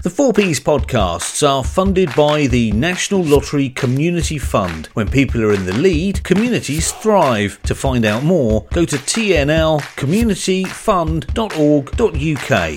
The 4Ps podcasts are funded by the National Lottery Community Fund. When people are in the lead, communities thrive. To find out more, go to tnlcommunityfund.org.uk.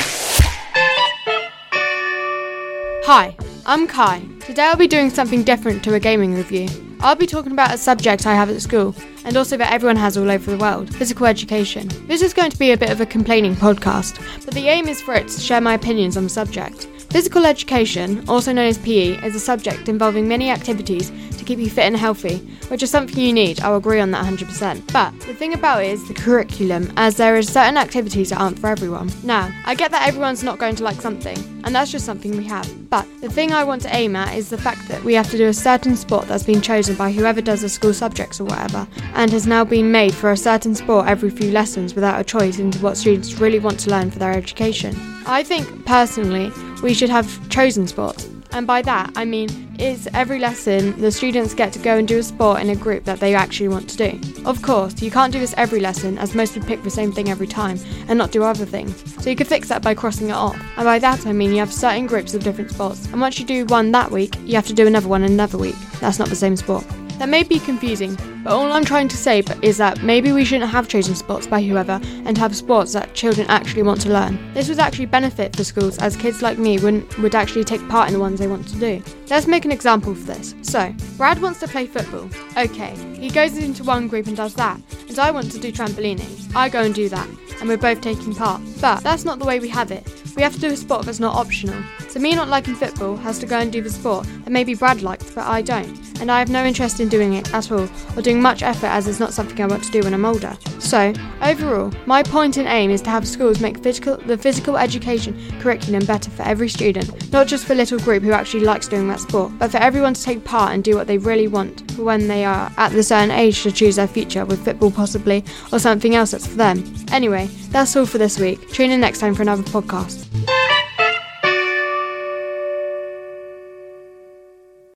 Hi, I'm Kai. Today I'll be doing something different to a gaming review. I'll be talking about a subject I have at school, and also that everyone has all over the world, physical education. This is going to be a bit of a complaining podcast, but the aim is for it to share my opinions on the subject. Physical education, also known as PE, is a subject involving many activities to keep you fit and healthy, which is something you need. I'll agree on that 100%. But the thing about it is the curriculum, as there are certain activities that aren't for everyone. Now, I get that everyone's not going to like something, and that's just something we have. But the thing I want to aim at is the fact that we have to do a certain sport that's been chosen by whoever does the school subjects or whatever, and has now been made for a certain sport every few lessons without a choice into what students really want to learn for their education. I think, personally, we should have chosen sports. And by that, I mean, is every lesson the students get to go and do a sport in a group that they actually want to do. Of course, you can't do this every lesson, as most would pick the same thing every time and not do other things. So you could fix that by crossing it off. And by that, I mean you have certain groups of different sports. And once you do one that week, you have to do another one another week. That's not the same sport. That may be confusing, but all I'm trying to say is that maybe we shouldn't have chosen sports by whoever and have sports that children actually want to learn. This would actually benefit for schools, as kids like me would actually take part in the ones they want to do. Let's make an example for this. So, Brad wants to play football. Okay, he goes into one group and does that, and I want to do trampolining. I go and do that, and we're both taking part. But that's not the way we have it. We have to do a sport that's not optional. So me not liking football has to go and do the sport that maybe Brad liked, but I don't. And I have no interest in doing it at all, or doing much effort, as it's not something I want to do when I'm older. So, overall, my point and aim is to have schools make the physical education curriculum better for every student, not just for a little group who actually likes doing that sport, but for everyone to take part and do what they really want for when they are at the certain age to choose their future, with football possibly, or something else that's for them. Anyway, that's all for this week. Tune in next time for another podcast.